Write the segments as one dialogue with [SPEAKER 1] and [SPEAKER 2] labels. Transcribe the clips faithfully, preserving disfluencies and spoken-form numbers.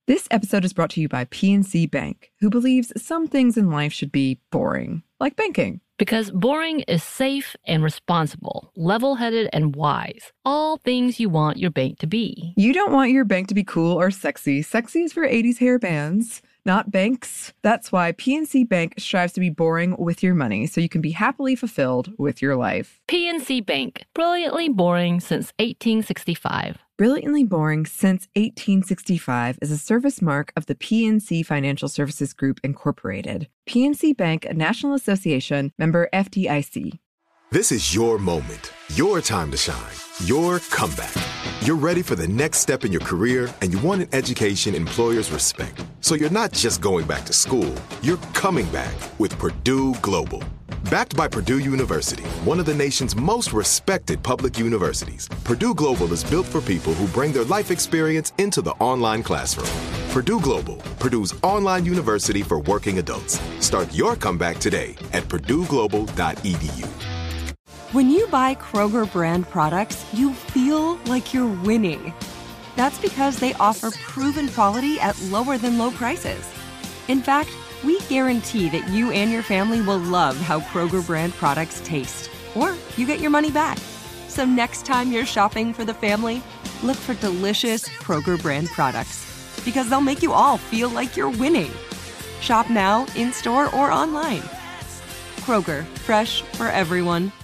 [SPEAKER 1] This episode is brought to you by P N C Bank, who believes some things in life should be boring, like banking.
[SPEAKER 2] Because boring is safe and responsible, level-headed and wise. All things you want your bank to be.
[SPEAKER 1] You don't want your bank to be cool or sexy. Sexy is for eighties hair bands, not banks. That's why P N C Bank strives to be boring with your money, so you can be happily fulfilled with your life.
[SPEAKER 2] P N C Bank, brilliantly boring since eighteen sixty-five.
[SPEAKER 1] Brilliantly Boring Since eighteen sixty-five is a service mark of the P N C Financial Services Group, Incorporated. P N C Bank, a National Association, member F D I C.
[SPEAKER 3] This is your moment, your time to shine, your comeback. You're ready for the next step in your career, and you want an education employers respect. So you're not just going back to school, you're coming back with Purdue Global. Backed by Purdue University, one of the nation's most respected public universities, Purdue Global is built for people who bring their life experience into the online classroom. Purdue Global, Purdue's online university for working adults. Start your comeback today at purdue global dot e d u.
[SPEAKER 4] When you buy Kroger brand products, you feel like you're winning. That's because they offer proven quality at lower than low prices. In fact, we guarantee that you and your family will love how Kroger brand products taste, or you get your money back. So next time you're shopping for the family, look for delicious Kroger brand products, because they'll make you all feel like you're winning. Shop now, in-store, or online. Kroger, fresh for everyone.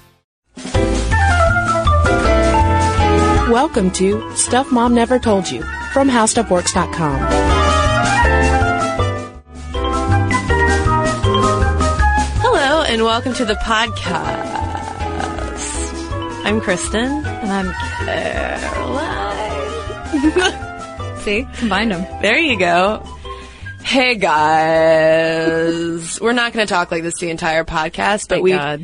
[SPEAKER 5] Welcome to Stuff Mom Never Told You from How Stuff Works dot com.
[SPEAKER 6] Hello, and welcome to the podcast. I'm Kristen.
[SPEAKER 7] And I'm Caroline. See? Combined them.
[SPEAKER 6] There you go. Hey, guys. We're not going to talk like this the entire podcast, but
[SPEAKER 7] Thank
[SPEAKER 6] we...
[SPEAKER 7] God.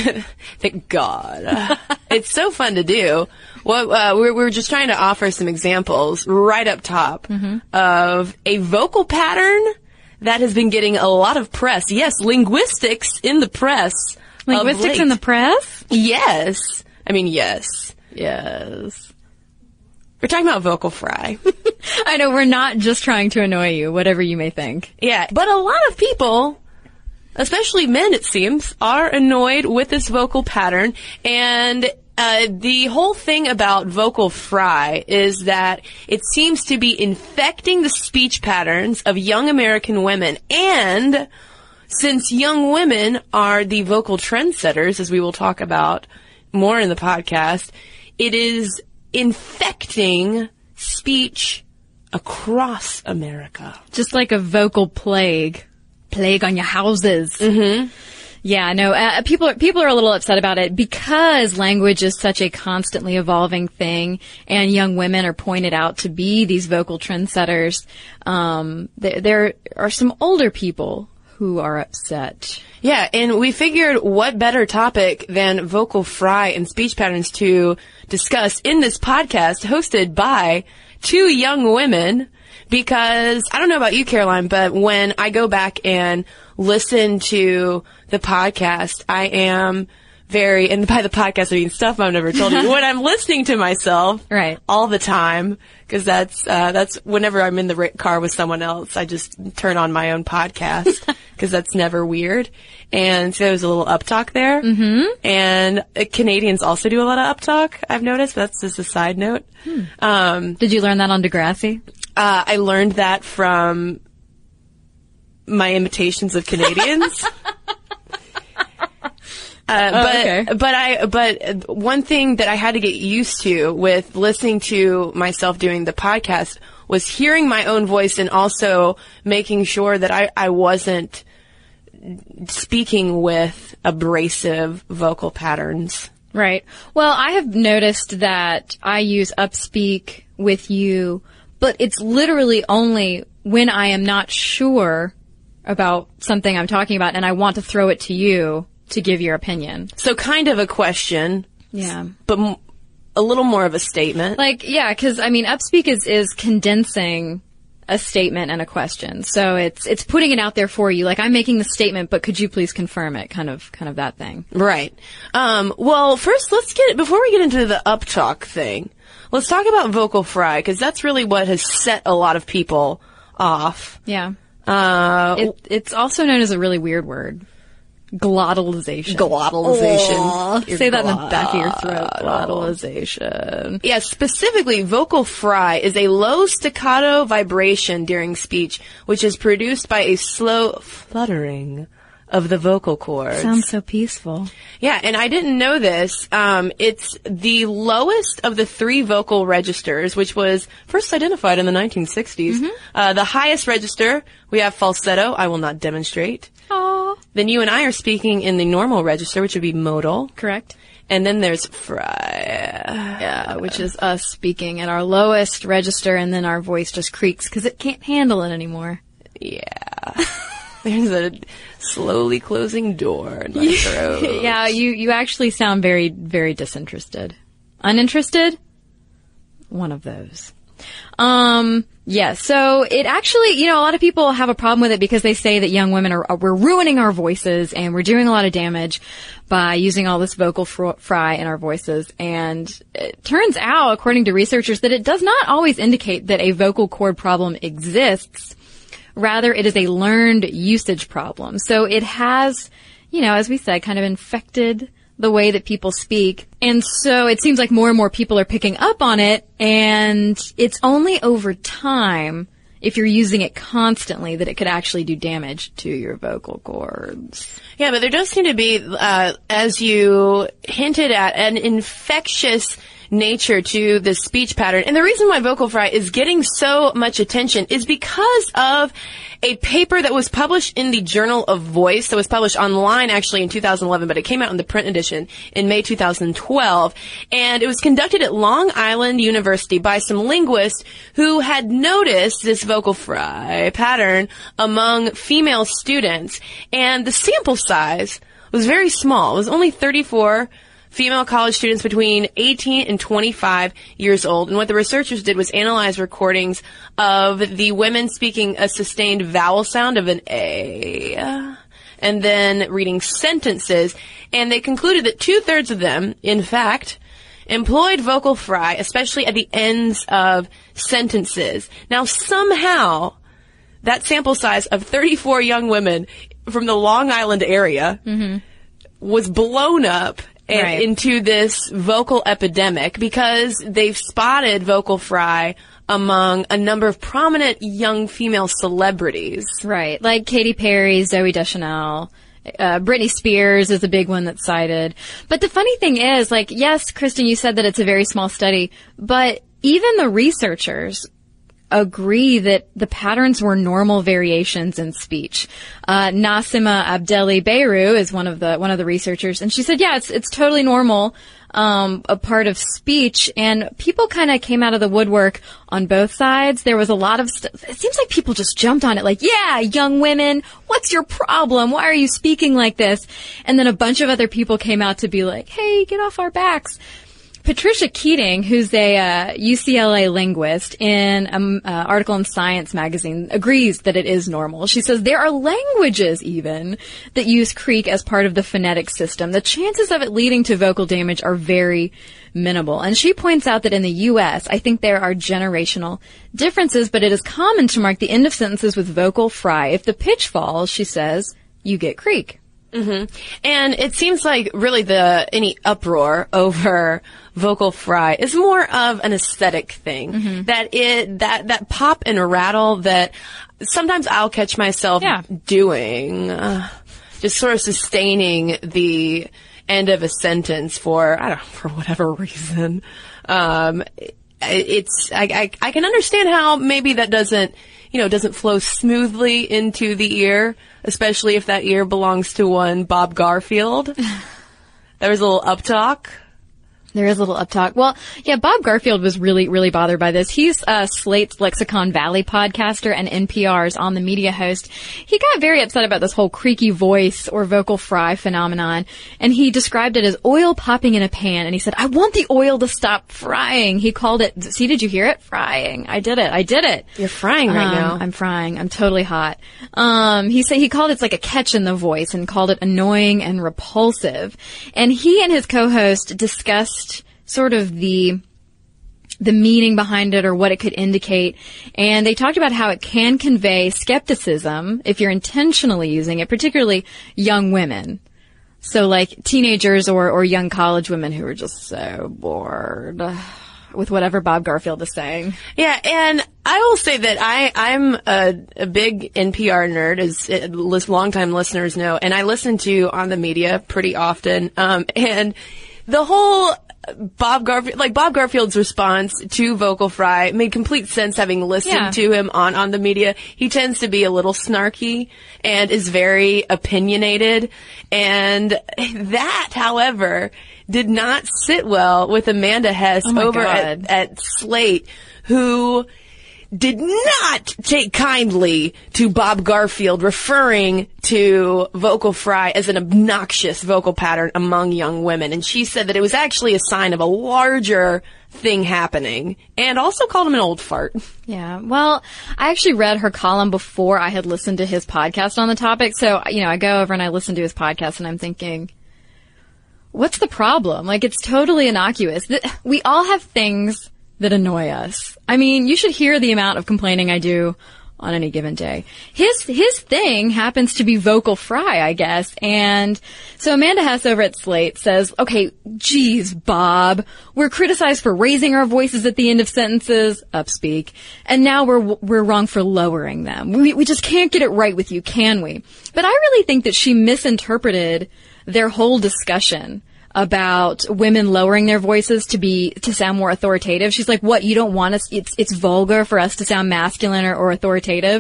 [SPEAKER 6] Thank God. It's so fun to do. Well, uh, we're, we're just trying to offer some examples right up top mm-hmm. of a vocal pattern that has been getting a lot of press. Yes, linguistics in the press.
[SPEAKER 7] Linguistics in the press?
[SPEAKER 6] Yes. I mean, yes. Yes. We're talking about vocal fry.
[SPEAKER 7] I know, we're not just trying to annoy you, whatever you may think.
[SPEAKER 6] Yeah, but a lot of people, especially men, it seems, are annoyed with this vocal pattern. And uh the whole thing about vocal fry is that it seems to be infecting the speech patterns of young American women. And since young women are the vocal trendsetters, as we will talk about more in the podcast, it is infecting speech across America.
[SPEAKER 7] Just like a vocal plague. Plague on your houses.
[SPEAKER 6] Mm-hmm.
[SPEAKER 7] Yeah, no, uh, people are, people are a little upset about it because language is such a constantly evolving thing, and young women are pointed out to be these vocal trendsetters. Um, there, there are some older people who are upset.
[SPEAKER 6] Yeah, and we figured what better topic than vocal fry and speech patterns to discuss in this podcast hosted by two young women. Because, I don't know about you, Caroline, but when I go back and listen to the podcast, I am very, and by the podcast I mean Stuff I've Never Told You, when I'm listening to myself
[SPEAKER 7] right.
[SPEAKER 6] all the time, because that's, uh, that's whenever I'm in the car with someone else, I just turn on my own podcast, because that's never weird. And so there's a little uptalk there.
[SPEAKER 7] Mm-hmm.
[SPEAKER 6] And uh, Canadians also do a lot of uptalk, I've noticed, but that's just a side note.
[SPEAKER 7] Hmm.
[SPEAKER 6] Um,
[SPEAKER 7] Did you learn that on Degrassi?
[SPEAKER 6] Uh, I learned that from my imitations of Canadians. Uh,
[SPEAKER 7] oh,
[SPEAKER 6] but,
[SPEAKER 7] okay.
[SPEAKER 6] but I, but one thing that I had to get used to with listening to myself doing the podcast was hearing my own voice and also making sure that I, I wasn't speaking with abrasive vocal patterns.
[SPEAKER 7] Right. Well, I have noticed that I use upspeak with you, but it's literally only when I am not sure about something I'm talking about and I want to throw it to you to give your opinion.
[SPEAKER 6] So kind of a question.
[SPEAKER 7] Yeah.
[SPEAKER 6] But m- a little more of a statement.
[SPEAKER 7] Like, yeah, because, I mean, upspeak is, is condensing a statement and a question. So it's it's putting it out there for you. Like, I'm making the statement, but could you please confirm it? Kind of kind of that thing.
[SPEAKER 6] Right. Um, well, first, let's get, before we get into the uptalk thing, let's talk about vocal fry, because that's really what has set a lot of people off.
[SPEAKER 7] Yeah.
[SPEAKER 6] Uh,
[SPEAKER 7] It, it's also known as a really weird word. Glottalization.
[SPEAKER 6] Glottalization.
[SPEAKER 7] Oh,
[SPEAKER 6] Your
[SPEAKER 7] say that in the back of your
[SPEAKER 6] glottal.
[SPEAKER 7] throat. Glottalization.
[SPEAKER 6] Yeah, specifically, vocal fry is a low staccato vibration during speech, which is produced by a slow fluttering of the vocal cords.
[SPEAKER 7] Sounds so peaceful.
[SPEAKER 6] Yeah, and I didn't know this. Um, it's the lowest of the three vocal registers, which was first identified in the nineteen sixties.
[SPEAKER 7] Mm-hmm.
[SPEAKER 6] Uh, the highest register, we have falsetto. I will not demonstrate.
[SPEAKER 7] Oh,
[SPEAKER 6] Then you and I are speaking in the normal register, which would be modal.
[SPEAKER 7] correct.
[SPEAKER 6] And then there's fry.
[SPEAKER 7] Yeah, which is us speaking at our lowest register, and then our voice just creaks because it can't handle it anymore.
[SPEAKER 6] Yeah. There's a slowly closing door in my throat.
[SPEAKER 7] Yeah, you, you actually sound very, very disinterested. Uninterested? One of those. Um, yeah, so it actually, you know, a lot of people have a problem with it because they say that young women are, are we're ruining our voices and we're doing a lot of damage by using all this vocal fr- fry in our voices. And it turns out, according to researchers, that it does not always indicate that a vocal cord problem exists. Rather, it is a learned usage problem. So it has, you know, as we said, kind of infected the way that people speak. And so it seems like more and more people are picking up on it, and it's only over time, if you're using it constantly, that it could actually do damage to your vocal cords.
[SPEAKER 6] Yeah, but there does seem to be, uh, as you hinted at, an infectious nature to the speech pattern. And the reason why vocal fry is getting so much attention is because of a paper that was published in the Journal of Voice, that was published online actually in two thousand eleven, but it came out in the print edition in May two thousand twelve. And it was conducted at Long Island University by some linguists who had noticed this vocal fry pattern among female students. And the sample size was very small. It was only thirty-four female college students between eighteen and twenty-five years old. And what the researchers did was analyze recordings of the women speaking a sustained vowel sound of an A, and then reading sentences. And they concluded that two-thirds of them, in fact, employed vocal fry, especially at the ends of sentences. Now, somehow, that sample size of thirty-four young women from the Long Island area mm-hmm. was blown up And
[SPEAKER 7] right.
[SPEAKER 6] into this vocal epidemic because they've spotted vocal fry among a number of prominent young female celebrities.
[SPEAKER 7] Right, like Katy Perry, Zooey Deschanel, uh, Britney Spears is a big one that's cited. But the funny thing is, like, yes, Kristen, you said that it's a very small study, but even the researchers agree that the patterns were normal variations in speech. Uh, Nassima Abdeli Beiru is one of the, one of the researchers, and she said, yeah, it's, it's totally normal, um, a part of speech, and people kind of came out of the woodwork on both sides. There was a lot of st- it seems like people just jumped on it like, yeah, young women, what's your problem? Why are you speaking like this? And then a bunch of other people came out to be like, hey, get off our backs. Patricia Keating, who's a uh, U C L A linguist, in an uh, article in Science magazine, agrees that it is normal. She says there are languages even that use creak as part of the phonetic system. The chances of it leading to vocal damage are very minimal. And she points out that in the U S, I think there are generational differences, but it is common to mark the end of sentences with vocal fry. If the pitch falls, she says, you get creak.
[SPEAKER 6] Mm-hmm. And it seems like really the any uproar over vocal fry is more of an aesthetic thing. Mm-hmm. That it that that pop and rattle that sometimes I'll catch myself
[SPEAKER 7] yeah. doing,
[SPEAKER 6] uh, just sort of sustaining the end of a sentence for I don't know, for whatever reason. Um, it's I, I I can understand how maybe that doesn't. you know, doesn't flow smoothly into the ear, especially if that ear belongs to one Bob Garfield. There was a little uptalk.
[SPEAKER 7] There is a little uptalk. Well, yeah, Bob Garfield was really, really bothered by this. He's uh, Slate's Lexicon Valley podcaster and N P R's On the Media host. He got very upset about this whole creaky voice or vocal fry phenomenon, and he described it as oil popping in a pan, and he said, I want the oil to stop frying. He called it, see, did you hear it? Frying. I did it. I did it.
[SPEAKER 6] You're frying right
[SPEAKER 7] um,
[SPEAKER 6] now.
[SPEAKER 7] I'm frying. I'm totally hot. Um, he said he called it like a catch in the voice and called it annoying and repulsive. And he and his co-host discussed sort of the the meaning behind it or what it could indicate. And they talked about how it can convey skepticism if you're intentionally using it, particularly young women. So like teenagers or, or young college women who are just so bored with whatever Bob Garfield is saying.
[SPEAKER 6] Yeah, and I will say that I, I'm a, a big N P R nerd, as uh, longtime listeners know, and I listen to On the Media pretty often. Um, and the whole Bob Garfield, like Bob Garfield's response to Vocal Fry made complete sense having listened
[SPEAKER 7] Yeah.
[SPEAKER 6] to him on On the Media. He tends to be a little snarky and is very opinionated. And that, however, did not sit well with Amanda Hess
[SPEAKER 7] Oh my
[SPEAKER 6] over
[SPEAKER 7] God.
[SPEAKER 6] at, at Slate, who did not take kindly to Bob Garfield referring to Vocal Fry as an obnoxious vocal pattern among young women. And she said that it was actually a sign of a larger thing happening, and also called him an old fart.
[SPEAKER 7] Yeah. Well, I actually read her column before I had listened to his podcast on the topic. So, you know, I go over and I listen to his podcast and I'm thinking, what's the problem? Like, it's totally innocuous. Th- We all have things that annoy us. I mean, you should hear the amount of complaining I do on any given day. His, his thing happens to be Vocal Fry, I guess. And so Amanda Hess over at Slate says, okay, geez, Bob, we're criticized for raising our voices at the end of sentences, upspeak, and now we're, we're wrong for lowering them. We, we just can't get it right with you, can we? But I really think that she misinterpreted their whole discussion about women lowering their voices to be, to sound more authoritative. She's like, what, you don't want us, it's, it's vulgar for us to sound masculine or, or authoritative.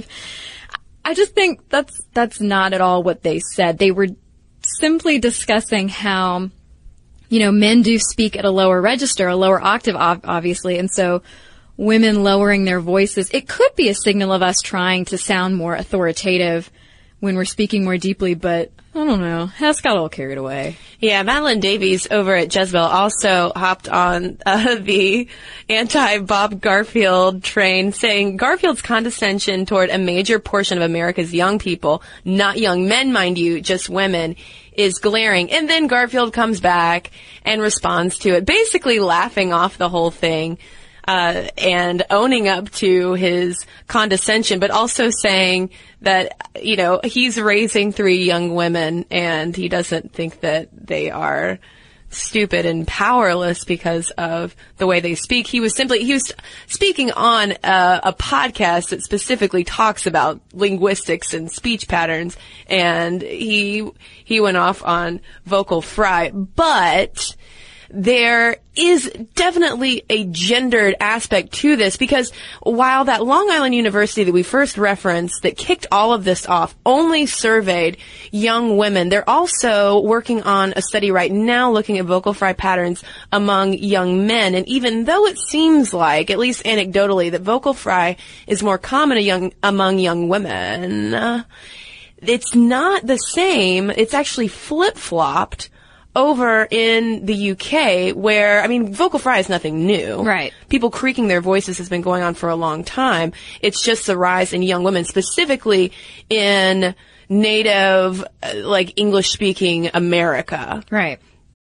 [SPEAKER 7] I just think that's, that's not at all what they said. They were simply discussing how, you know, men do speak at a lower register, a lower octave, obviously, and so women lowering their voices, it could be a signal of us trying to sound more authoritative when we're speaking more deeply, but I don't know. Hess got all carried away.
[SPEAKER 6] Yeah, Madeline Davies over at Jezebel also hopped on uh, the anti-Bob Garfield train, saying Garfield's condescension toward a major portion of America's young people, not young men, mind you, just women, is glaring. And then Garfield comes back and responds to it, basically laughing off the whole thing. Uh, and owning up to his condescension, but also saying that, you know, he's raising three young women and he doesn't think that they are stupid and powerless because of the way they speak. He was simply, he was speaking on a, a podcast that specifically talks about linguistics and speech patterns, and he, he went off on Vocal Fry, but there is definitely a gendered aspect to this, because while that Long Island University that we first referenced that kicked all of this off only surveyed young women, they're also working on a study right now looking at vocal fry patterns among young men. And even though it seems like, at least anecdotally, that vocal fry is more common a young, among young women, uh, it's not the same. It's actually flip-flopped over in the U K, where, I mean, vocal fry is nothing new.
[SPEAKER 7] Right.
[SPEAKER 6] People creaking their voices has been going on for a long time. It's just the rise in young women, specifically in native, uh, like, English-speaking America.
[SPEAKER 7] Right.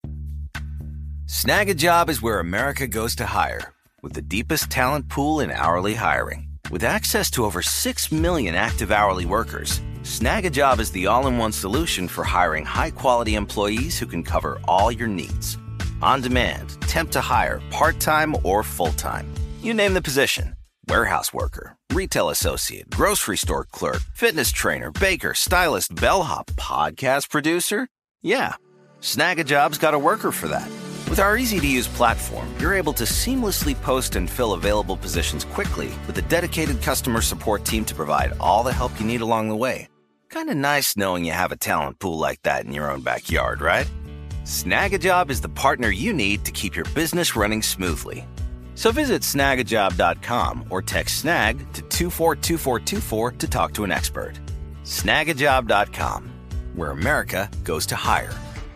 [SPEAKER 8] Snag a Job is where America goes to hire, with the deepest talent pool in hourly hiring. With access to over six million active hourly workers, Snag a Job is the all-in-one solution for hiring high-quality employees who can cover all your needs. On demand, temp to hire, part-time or full-time. You name the position. Warehouse worker, retail associate, grocery store clerk, fitness trainer, baker, stylist, bellhop, podcast producer. Yeah, Snag a Job's got a worker for that. With our easy-to-use platform, you're able to seamlessly post and fill available positions quickly with a dedicated customer support team to provide all the help you need along the way. Kind of nice knowing you have a talent pool like that in your own backyard, right? Snag a Job is the partner you need to keep your business running smoothly. So visit snag a job dot com or text SNAG to two four two four two four to talk to an expert. snag a job dot com, where America goes to hire.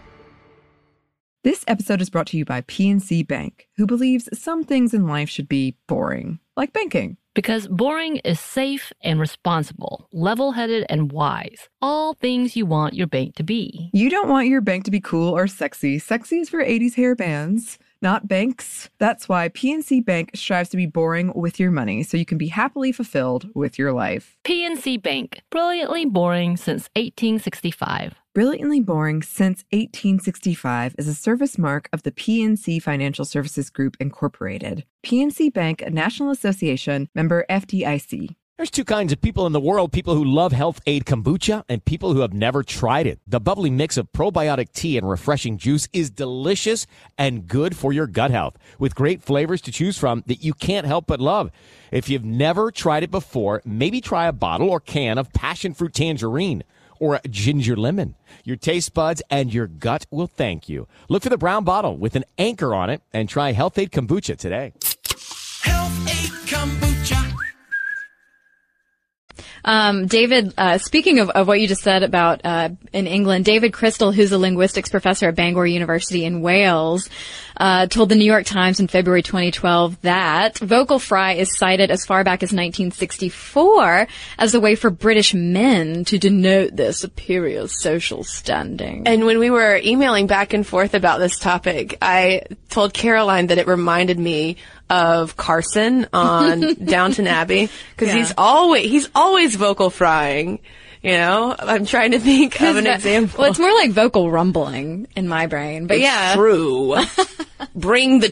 [SPEAKER 1] This episode is brought to you by P N C Bank, who believes some things in life should be boring, like banking.
[SPEAKER 2] Because boring is safe and responsible, level-headed and wise. All things you want your bank to be.
[SPEAKER 1] You don't want your bank to be cool or sexy. Sexy is for eighties hair bands, not banks. That's why P N C Bank strives to be boring with your money so you can be happily fulfilled with your life.
[SPEAKER 2] P N C Bank, brilliantly boring since eighteen sixty-five.
[SPEAKER 1] Brilliantly Boring Since eighteen sixty-five is a service mark of the P N C Financial Services Group, Incorporated. P N C Bank, a National Association, member F D I C.
[SPEAKER 9] There's two kinds of people in the world, people who love Health Aid Kombucha and people who have never tried it. The bubbly mix of probiotic tea and refreshing juice is delicious and good for your gut health, with great flavors to choose from that you can't help but love. If you've never tried it before, maybe try a bottle or can of passion fruit tangerine or a ginger lemon. Your taste buds and your gut will thank you. Look for the brown bottle with an anchor on it and try Health Aid Kombucha today.
[SPEAKER 10] Health Aid Kombucha.
[SPEAKER 7] Um, David, uh, speaking of, of what you just said about, uh, in England, David Crystal, who's a linguistics professor at Bangor University in Wales, uh, told the New York Times in February twenty twelve that vocal fry is cited as far back as nineteen sixty-four as a way for British men to denote their superior social standing.
[SPEAKER 6] And when we were emailing back and forth about this topic, I told Caroline that it reminded me of Carson on Downton Abbey, because yeah. he's always he's always vocal frying. You know, I'm trying to think of an that, example.
[SPEAKER 7] Well, it's more like vocal rumbling in my brain, but
[SPEAKER 6] it's
[SPEAKER 7] yeah,
[SPEAKER 6] true. Bring the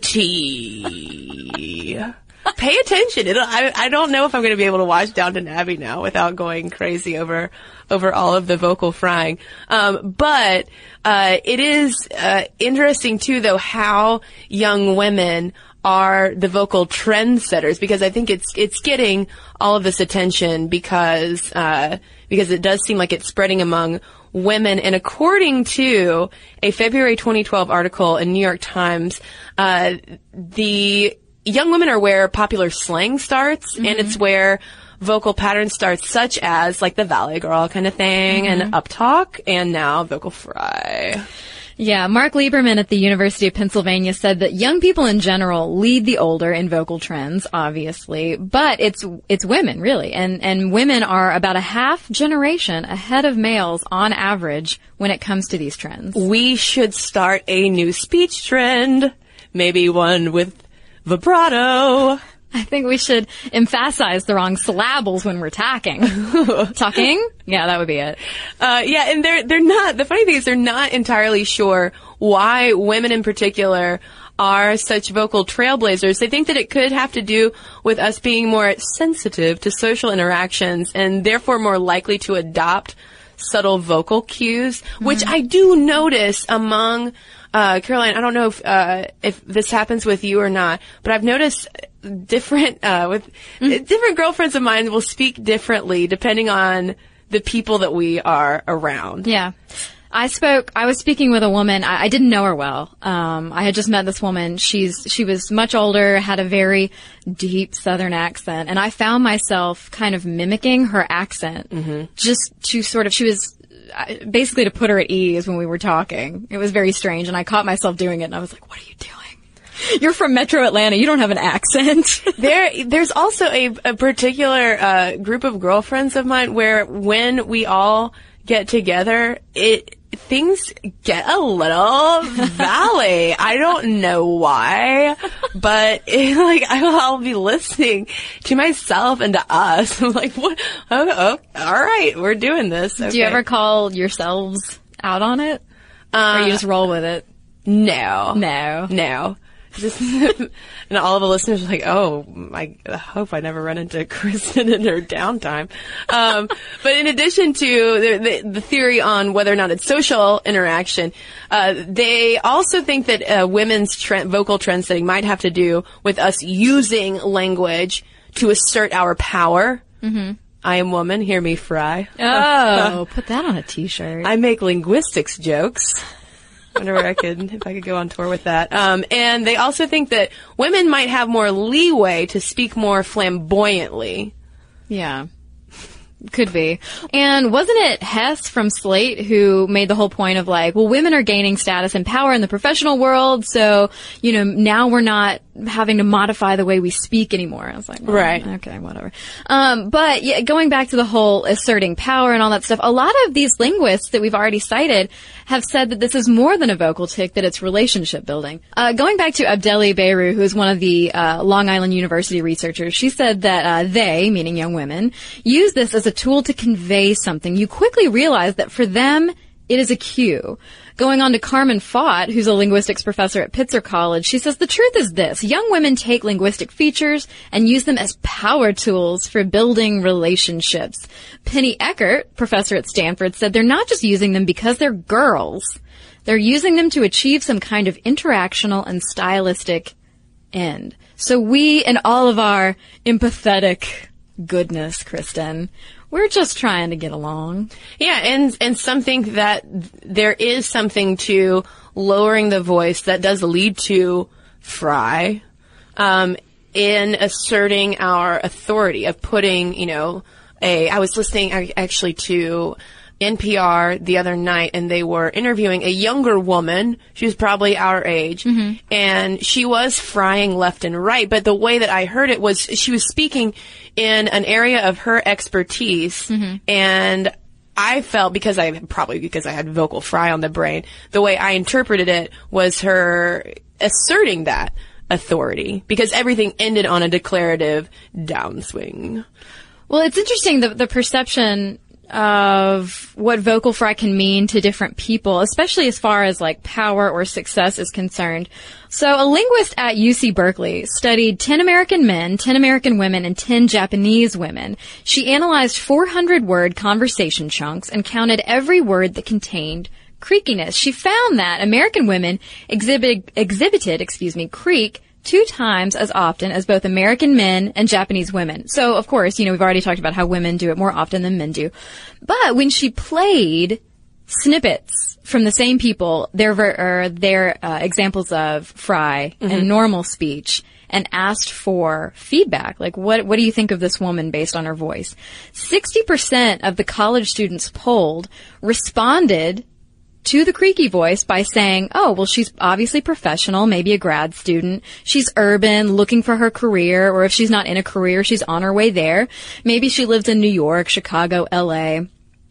[SPEAKER 6] tea. Pay attention. It'll, I I don't know if I'm going to be able to watch Downton Abbey now without going crazy over over all of the vocal frying. Um, but uh, it is uh, interesting too, though, how young women are the vocal trendsetters, because I think it's it's getting all of this attention because uh, because it does seem like it's spreading among women. And according to a February twenty twelve article in New York Times, uh, the young women are where popular slang starts, mm-hmm. and it's where vocal patterns start, such as like the Valley Girl kind of thing, mm-hmm. and uptalk, and now vocal fry.
[SPEAKER 7] Yeah, Mark Lieberman at the University of Pennsylvania said that young people in general lead the older in vocal trends, obviously, but it's it's women, really. And and women are about a half generation ahead of males on average when it comes to these trends.
[SPEAKER 6] We should start a new speech trend, maybe one with vibrato.
[SPEAKER 7] I think we should emphasize the wrong syllables when we're talking. Talking? Yeah, that would be it.
[SPEAKER 6] Uh, yeah, and they're, they're not, the funny thing is they're not entirely sure why women in particular are such vocal trailblazers. They think that it could have to do with us being more sensitive to social interactions and therefore more likely to adopt subtle vocal cues, mm-hmm. which I do notice among Uh, Caroline, I don't know if, uh, if this happens with you or not, but I've noticed different, uh, with, mm-hmm. different girlfriends of mine will speak differently depending on the people that we are around.
[SPEAKER 7] Yeah. I spoke, I was speaking with a woman, I, I didn't know her well. Um, I had just met this woman. She's, she was much older, had a very deep southern accent, and I found myself kind of mimicking her accent, mm-hmm. just to sort of, she was, basically to put her at ease when we were talking. It was very strange, and I caught myself doing it, and I was like, what are you doing? You're from Metro Atlanta. You don't have an accent.
[SPEAKER 6] there, there's also a, a particular uh, group of girlfriends of mine where when we all get together, it things get a little valley. I don't know why, but it, like I'll, I'll be listening to myself and to us. I'm like, what? Oh, oh, all right, we're doing this. Okay.
[SPEAKER 7] Do you ever call yourselves out on it, uh, or you just roll with it?
[SPEAKER 6] No,
[SPEAKER 7] no,
[SPEAKER 6] no. Just, and all of the listeners are like, oh, I hope I never run into Kristen in her downtime. Um, but in addition to the, the, the theory on whether or not it's social interaction, uh, they also think that uh, women's trend, vocal trend setting might have to do with us using language to assert our power. Mm-hmm. I am woman, hear me fry.
[SPEAKER 7] Oh, put that on a t-shirt.
[SPEAKER 6] I make linguistics jokes. Whenever I could, if I could go on tour with that. Um, and they also think that women might have more leeway to speak more flamboyantly.
[SPEAKER 7] Yeah. Could be. And wasn't it Hess from Slate who made the whole point of like, well, women are gaining status and power in the professional world, so, you know, now we're not having to modify the way we speak anymore. I was like, well,
[SPEAKER 6] right.
[SPEAKER 7] Okay, whatever. Um, but yeah, going back to the whole asserting power and all that stuff, a lot of these linguists that we've already cited have said that this is more than a vocal tic, that it's relationship building. Uh, going back to Abdeli Beyru, who is one of the uh, Long Island University researchers, she said that uh, they, meaning young women, use this as a tool to convey something. You quickly realize that for them, it is a cue. Going on to Carmen Fott, who's a linguistics professor at Pitzer College, she says the truth is this. Young women take linguistic features and use them as power tools for building relationships. Penny Eckert, professor at Stanford, said they're not just using them because they're girls. They're using them to achieve some kind of interactional and stylistic end. So we, in all of our empathetic goodness, Kristen, we're just trying to get along.
[SPEAKER 6] Yeah, and and something that there is something to lowering the voice that does lead to fry, um, in asserting our authority of putting, you know, a. I was listening actually to N P R the other night, and they were interviewing a younger woman. She was probably our age, mm-hmm. and she was frying left and right. But the way that I heard it was she was speaking in an area of her expertise, mm-hmm. and I felt, because I probably because I had vocal fry on the brain, the way I interpreted it was her asserting that authority, because everything ended on a declarative downswing.
[SPEAKER 7] Well, it's interesting, the, the perception of what vocal fry can mean to different people, especially as far as like power or success is concerned. So a linguist at U C Berkeley studied ten American men, ten American women, and ten Japanese women. She analyzed four hundred word conversation chunks and counted every word that contained creakiness. She found that American women exhibit, exhibited, excuse me, creak two times as often as both American men and Japanese women. So, of course, you know, we've already talked about how women do it more often than men do. But when she played snippets from the same people, their ver- or their uh, examples of fry mm-hmm. and normal speech, and asked for feedback, like, what what do you think of this woman based on her voice? sixty percent of the college students polled responded to the creaky voice by saying, oh, well, she's obviously professional, maybe a grad student. She's urban, looking for her career, or if she's not in a career, she's on her way there. Maybe she lives in New York, Chicago, L A.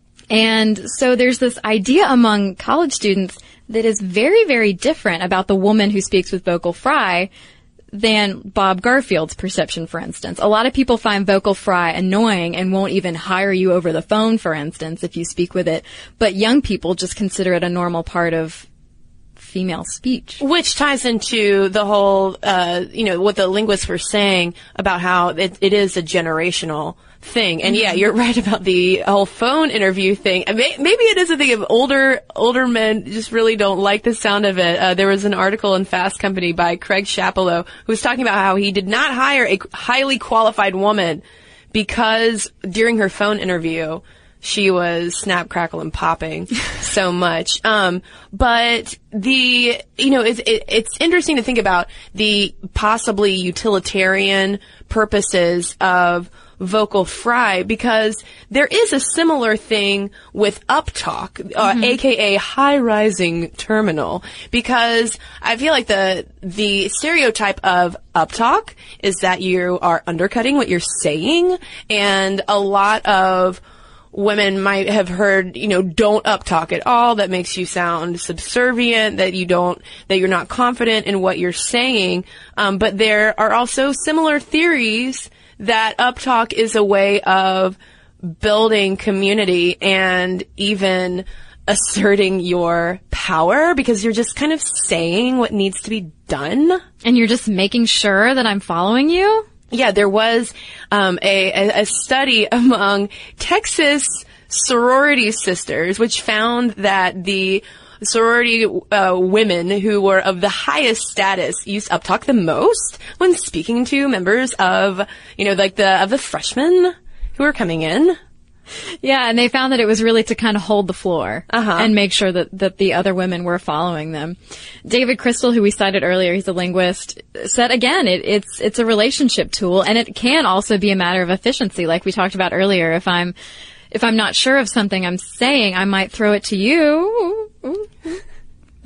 [SPEAKER 7] And so there's this idea among college students that is very, very different about the woman who speaks with vocal fry than Bob Garfield's perception, for instance. A lot of people find vocal fry annoying and won't even hire you over the phone, for instance, if you speak with it. But young people just consider it a normal part of female speech.
[SPEAKER 6] Which ties into the whole, uh, you know, what the linguists were saying about how it, it is a generational thing. And yeah, you're right about the whole phone interview thing. And may, maybe it is a thing of older, older men just really don't like the sound of it. Uh, there was an article in Fast Company by Craig Chapelleau who was talking about how he did not hire a highly qualified woman because during her phone interview, she was snap, crackle, and popping so much. Um, but the, you know, it's, it, it's interesting to think about the possibly utilitarian purposes of vocal fry, because there is a similar thing with uptalk, uh, mm-hmm. aka high rising terminal, because I feel like the the stereotype of uptalk is that you are undercutting what you're saying, and a lot of women might have heard, you know, don't uptalk at all. That makes you sound subservient, that you don't, that you're not confident in what you're saying. Um, but there are also similar theories that uptalk is a way of building community and even asserting your power, because you're just kind of saying what needs to be done.
[SPEAKER 7] And you're just making sure that I'm following you?
[SPEAKER 6] Yeah, there was um, a, a, a study among Texas sorority sisters, which found that the sorority uh, women who were of the highest status used uptalk the most when speaking to members of, you know, like the of the freshmen who were coming in.
[SPEAKER 7] Yeah, and they found that it was really to kind of hold the floor
[SPEAKER 6] uh-huh.
[SPEAKER 7] and make sure that, that the other women were following them. David Crystal, who we cited earlier, he's a linguist, said again, it, it's it's a relationship tool, and it can also be a matter of efficiency, like we talked about earlier. If I'm If I'm not sure of something I'm saying, I might throw it to you.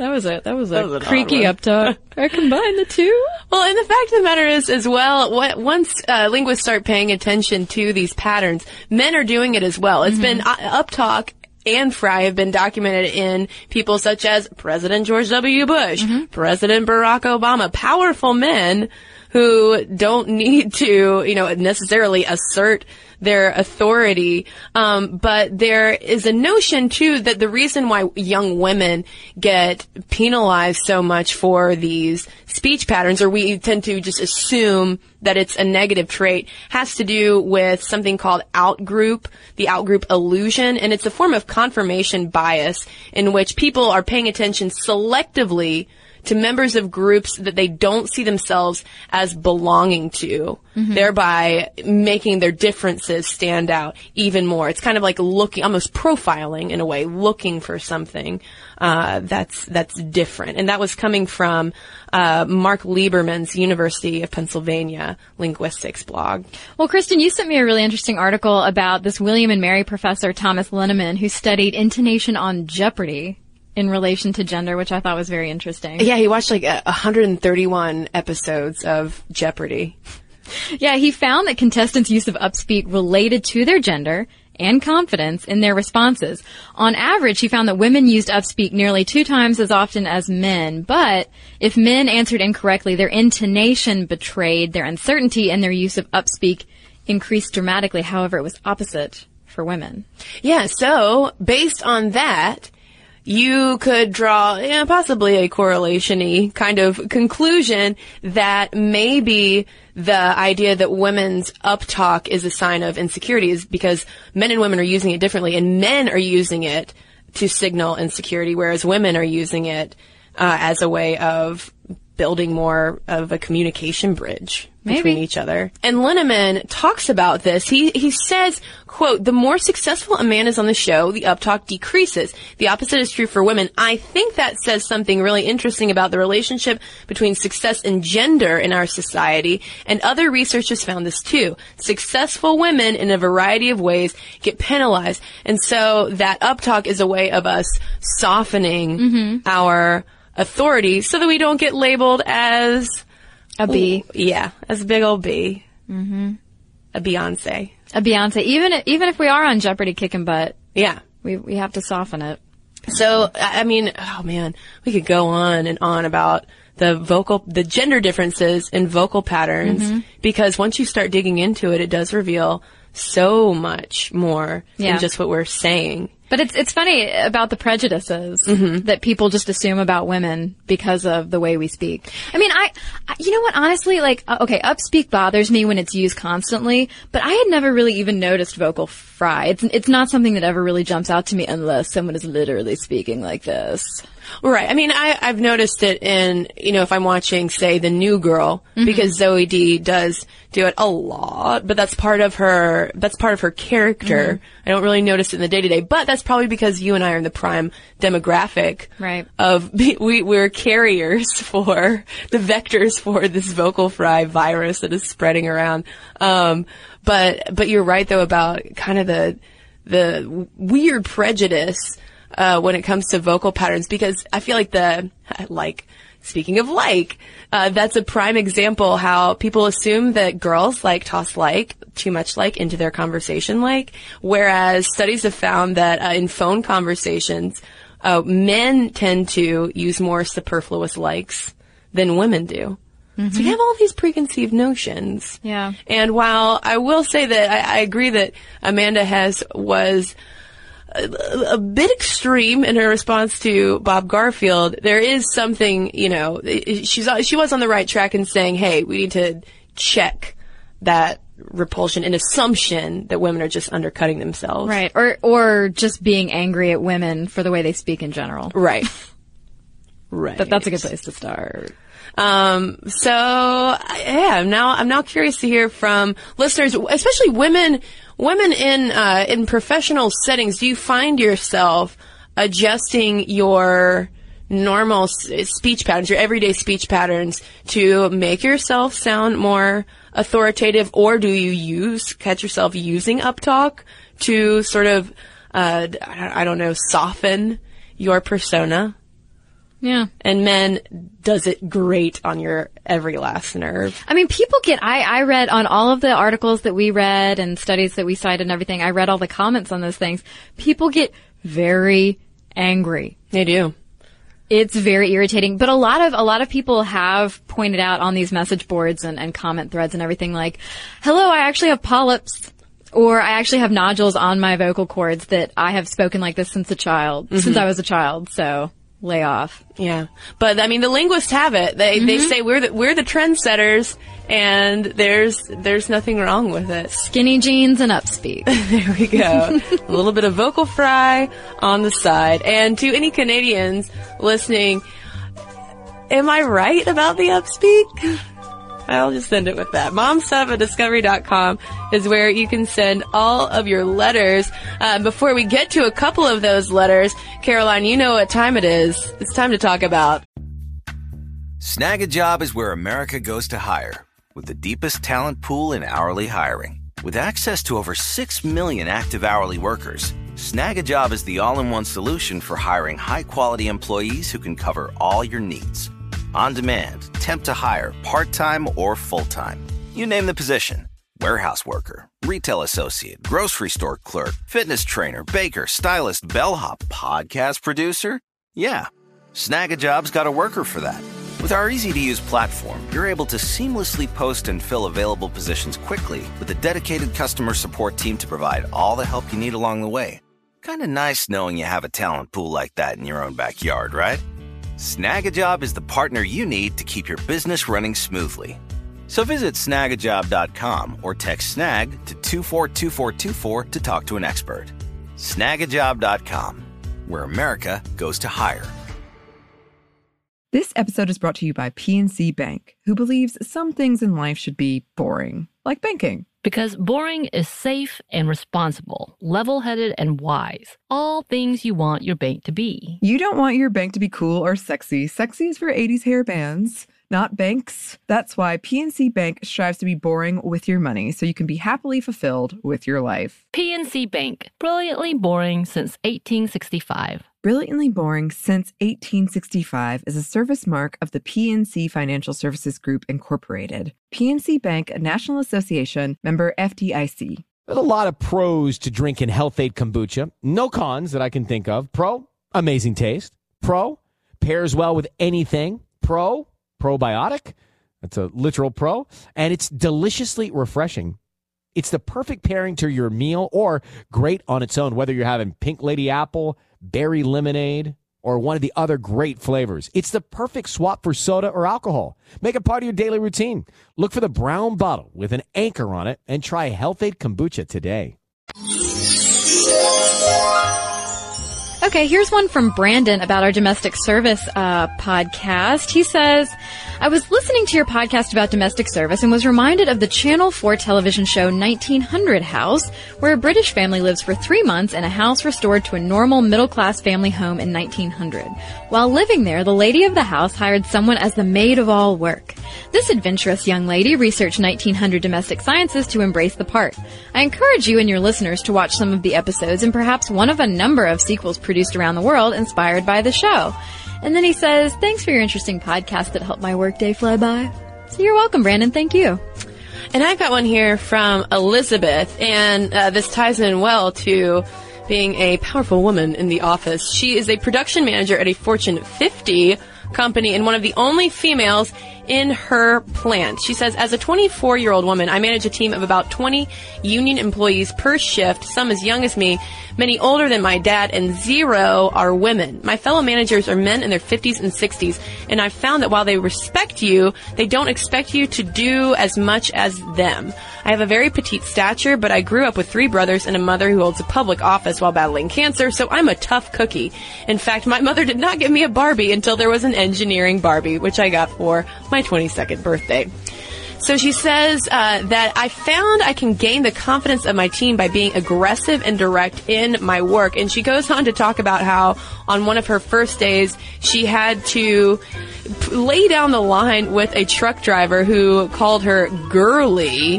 [SPEAKER 7] That was a that was a
[SPEAKER 6] That was an
[SPEAKER 7] creaky
[SPEAKER 6] odd
[SPEAKER 7] uptalk. I combine the two.
[SPEAKER 6] Well, and the fact of the matter is, as well, what, once uh, linguists start paying attention to these patterns, men are doing it as well. It's mm-hmm. been uh, uptalk and fry have been documented in people such as President George W. Bush, mm-hmm. President Barack Obama, powerful men who don't need to, you know, necessarily assert their authority. Um, but there is a notion, too, that the reason why young women get penalized so much for these speech patterns, or we tend to just assume that it's a negative trait, has to do with something called outgroup, the outgroup illusion. And it's a form of confirmation bias in which people are paying attention selectively to members of groups that they don't see themselves as belonging to, mm-hmm. thereby making their differences stand out even more. It's kind of like looking, almost profiling in a way, looking for something uh that's that's different. And that was coming from uh Mark Lieberman's University of Pennsylvania linguistics blog.
[SPEAKER 7] Well, Kristen, you sent me a really interesting article about this William and Mary professor, Thomas Linneman, who studied intonation on Jeopardy in relation to gender, which I thought was very interesting.
[SPEAKER 6] Yeah, he watched like one hundred thirty-one episodes of Jeopardy.
[SPEAKER 7] Yeah, he found that contestants' use of upspeak related to their gender and confidence in their responses. On average, he found that women used upspeak nearly two times as often as men, but if men answered incorrectly, their intonation betrayed their uncertainty and their use of upspeak increased dramatically. However, it was opposite for women.
[SPEAKER 6] Yeah, so based on that, you could draw yeah, possibly a correlation-y kind of conclusion that maybe the idea that women's uptalk is a sign of insecurity is because men and women are using it differently, and men are using it to signal insecurity, whereas women are using it uh, as a way of building more of a communication bridge
[SPEAKER 7] Maybe.
[SPEAKER 6] between each other. And Linneman talks about this. He he says, quote, "The more successful a man is on the show, the uptalk decreases. The opposite is true for women." I think that says something really interesting about the relationship between success and gender in our society, and other research has found this too. Successful women in a variety of ways get penalized, and so that uptalk is a way of us softening mm-hmm. our authority so that we don't get labeled as
[SPEAKER 7] a B.
[SPEAKER 6] Ooh, yeah, as a big old B.
[SPEAKER 7] Mm-hmm.
[SPEAKER 6] A Beyonce.
[SPEAKER 7] A Beyonce. Even if, even if we are on Jeopardy kicking butt.
[SPEAKER 6] Yeah.
[SPEAKER 7] We we have to soften it.
[SPEAKER 6] So, I mean, oh man, we could go on and on about the vocal, the gender differences in vocal patterns, mm-hmm. because once you start digging into it, it does reveal so much more
[SPEAKER 7] yeah.
[SPEAKER 6] than just what we're saying.
[SPEAKER 7] But it's it's funny about the prejudices
[SPEAKER 6] mm-hmm.
[SPEAKER 7] that people just assume about women because of the way we speak. I mean, I, I you know what, honestly, like, okay, upspeak bothers me when it's used constantly, but I had never really even noticed vocal fry. It's it's not something that ever really jumps out to me unless someone is literally speaking like this.
[SPEAKER 6] Right. I mean, I, I've noticed it in, you know, if I'm watching, say, The New Girl, mm-hmm. because Zoe D does do it a lot, but that's part of her, that's part of her character. Mm-hmm. I don't really notice it in the day to day, but that's probably because you and I are in the prime demographic
[SPEAKER 7] right.
[SPEAKER 6] of, we, we're carriers for, the vectors for this vocal fry virus that is spreading around. Um, but, but you're right though about kind of the, the weird prejudice Uh, when it comes to vocal patterns, because I feel like the, like, speaking of like, uh, that's a prime example how people assume that girls like toss like, too much like into their conversation like, whereas studies have found that uh, in phone conversations, uh, men tend to use more superfluous likes than women do. Mm-hmm. So you have all these preconceived notions.
[SPEAKER 7] Yeah.
[SPEAKER 6] And while I will say that I, I agree that Amanda Hess was A, a bit extreme in her response to Bob Garfield, there is something, you know, she's she was on the right track in saying, hey, we need to check that repulsion and assumption that women are just undercutting themselves.
[SPEAKER 7] Right. Or or just being angry at women for the way they speak in general.
[SPEAKER 6] Right. Right.
[SPEAKER 7] But that's a good place to start.
[SPEAKER 6] Um, so yeah, I'm now, I'm now curious to hear from listeners, especially women, women in, uh, in professional settings. Do you find yourself adjusting your normal s- speech patterns, your everyday speech patterns to make yourself sound more authoritative, or do you use, catch yourself using uptalk to sort of, uh, I don't know, soften your persona?
[SPEAKER 7] Yeah.
[SPEAKER 6] And men does it great on your every last nerve.
[SPEAKER 7] I mean, people get, I, I read on all of the articles that we read and studies that we cited and everything, I read all the comments on those things. People get very angry.
[SPEAKER 6] They do.
[SPEAKER 7] It's very irritating. But a lot of, a lot of people have pointed out on these message boards and, and comment threads and everything like, hello, I actually have polyps. Or I actually have nodules on my vocal cords that I have spoken like this since a child, mm-hmm. since I was a child. So lay off.
[SPEAKER 6] Yeah. But I mean, the linguists have it. They, mm-hmm. they say we're the, we're the trendsetters and there's, there's nothing wrong with it.
[SPEAKER 7] Skinny jeans and upspeak.
[SPEAKER 6] There we go. A little bit of vocal fry on the side. And to any Canadians listening, am I right about the upspeak? I'll just send it with that. momstuff at discovery dot com is where you can send all of your letters. Uh, before we get to a couple of those letters, Caroline, you know what time it is. It's time to talk about
[SPEAKER 8] Snag a Job is where America goes to hire, with the deepest talent pool in hourly hiring. With access to over six million active hourly workers, Snag a Job is the all-in-one solution for hiring high-quality employees who can cover all your needs. On demand, temp to hire, part-time or full-time. You name the position. Warehouse worker, retail associate, grocery store clerk, fitness trainer, baker, stylist, bellhop, podcast producer. Yeah, Snag a Job's got a worker for that. With our easy-to-use platform, you're able to seamlessly post and fill available positions quickly with a dedicated customer support team to provide all the help you need along the way. Kind of nice knowing you have a talent pool like that in your own backyard, right? Snag a Job is the partner you need to keep your business running smoothly. So visit snag a job dot com or text SNAG to two four two four two four to talk to an expert. snag a job dot com, where America goes to hire.
[SPEAKER 1] This episode is brought to you by P N C Bank, who believes some things in life should be boring, like banking.
[SPEAKER 2] Because boring is safe and responsible, level-headed and wise. All things you want your bank to be.
[SPEAKER 1] You don't want your bank to be cool or sexy. Sexy is for eighties hair bands, not banks. That's why P N C Bank strives to be boring with your money, so you can be happily fulfilled with your life.
[SPEAKER 2] P N C Bank, brilliantly boring since eighteen sixty-five.
[SPEAKER 1] Brilliantly Boring Since eighteen sixty-five is a service mark of the P N C Financial Services Group, Incorporated. P N C Bank, a National Association, member F D I C.
[SPEAKER 9] There's a lot of pros to drinking Health Aid Kombucha. No cons that I can think of. Pro, amazing taste. Pro, pairs well with anything. Pro, probiotic. That's a literal pro. And it's deliciously refreshing. It's the perfect pairing to your meal or great on its own, whether you're having Pink Lady Apple, berry lemonade, or one of the other great flavors. It's the perfect swap for soda or alcohol. Make it part of your daily routine. Look for the brown bottle with an anchor on it and try Health Aid Kombucha today.
[SPEAKER 7] Okay, here's one from Brandon about our domestic service uh podcast. He says, I was listening to your podcast about domestic service and was reminded of the Channel four television show nineteen hundred House, where a British family lives for three months in a house restored to a normal middle-class family home in nineteen hundred. While living there, the lady of the house hired someone as the maid of all work. This adventurous young lady researched nineteen hundred domestic sciences to embrace the part. I encourage you and your listeners to watch some of the episodes and perhaps one of a number of sequels produced around the world inspired by the show. And then he says, thanks for your interesting podcast that helped my workday fly by. So you're welcome, Brandon. Thank you.
[SPEAKER 6] And I've got one here from Elizabeth, and uh, this ties in well to being a powerful woman in the office. She is a production manager at a Fortune fifty company and one of the only females in her plant. She says, as a twenty-four-year-old woman, I manage a team of about twenty union employees per shift, some as young as me, many older than my dad, and zero are women. My fellow managers are men in their fifties and sixties, and I've found that while they respect you, they don't expect you to do as much as them. I have a very petite stature, but I grew up with three brothers and a mother who holds a public office while battling cancer, so I'm a tough cookie. In fact, my mother did not give me a Barbie until there was an engineering Barbie, which I got for my twenty-second birthday. So she says uh, that I found I can gain the confidence of my team by being aggressive and direct in my work. And she goes on to talk about how on one of her first days, she had to p- lay down the line with a truck driver who called her girly.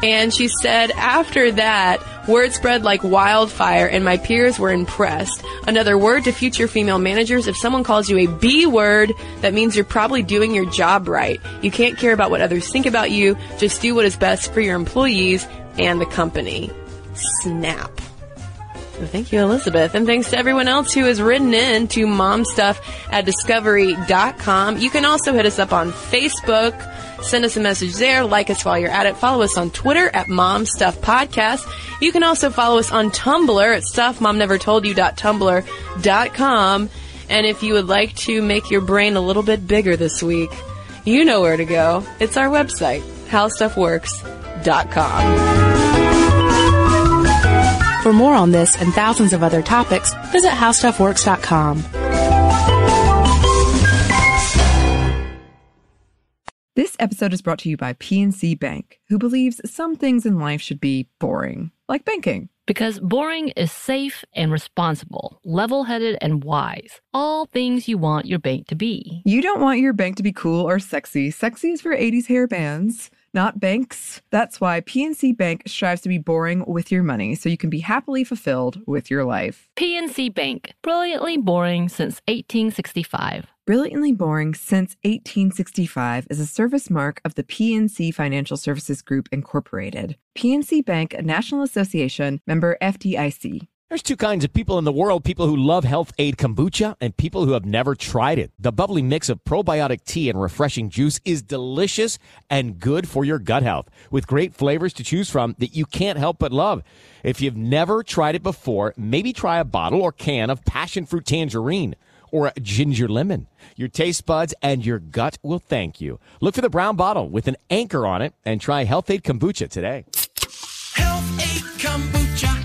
[SPEAKER 6] And she said, after that, word spread like wildfire and my peers were impressed. Another word to future female managers: if someone calls you a B word, that means you're probably doing your job right. You can't care about what others think about you. Just do what is best for your employees and the company. Snap. Well, thank you, Elizabeth. And thanks to everyone else who has written in to momstuff at discovery dot com. You can also hit us up on Facebook. Send us a message there. Like us while you're at it. Follow us on Twitter at momstuffpodcast. You can also follow us on Tumblr at stuff mom never told you dot tumblr dot com. And if you would like to make your brain a little bit bigger this week, you know where to go. It's our website, how stuff works dot com.
[SPEAKER 5] For more on this and thousands of other topics, visit how stuff works dot com.
[SPEAKER 1] This episode is brought to you by P N C Bank, who believes some things in life should be boring, like banking.
[SPEAKER 2] Because boring is safe and responsible, level-headed and wise. All things you want your bank to be.
[SPEAKER 1] You don't want your bank to be cool or sexy. Sexy is for eighties hair bands, not banks. That's why P N C Bank strives to be boring with your money, so you can be happily fulfilled with your life.
[SPEAKER 2] P N C Bank, brilliantly boring since eighteen sixty-five.
[SPEAKER 1] Brilliantly Boring Since eighteen sixty-five is a service mark of the P N C Financial Services Group, Incorporated. P N C Bank, a National Association, member F D I C.
[SPEAKER 9] There's two kinds of people in the world, people who love Health Aid Kombucha and people who have never tried it. The bubbly mix of probiotic tea and refreshing juice is delicious and good for your gut health, with great flavors to choose from that you can't help but love. If you've never tried it before, maybe try a bottle or can of passion fruit tangerine or a ginger lemon. Your taste buds and your gut will thank you. Look for the brown bottle with an anchor on it and try Health Aid Kombucha today.
[SPEAKER 10] Health Aid Kombucha.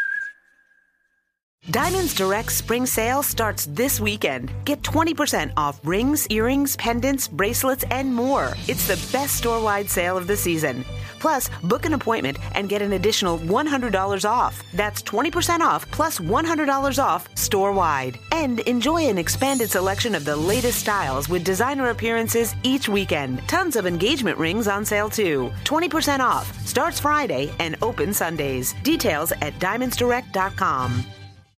[SPEAKER 11] Diamonds Direct Spring Sale starts this weekend. Get twenty percent off rings, earrings, pendants, bracelets, and more. It's the best store-wide sale of the season. Plus, book an appointment and get an additional one hundred dollars off. That's twenty percent off plus one hundred dollars off store-wide. And enjoy an expanded selection of the latest styles with designer appearances each weekend. Tons of engagement rings on sale too. twenty percent off. Starts Friday and open Sundays. Details at diamonds direct dot com.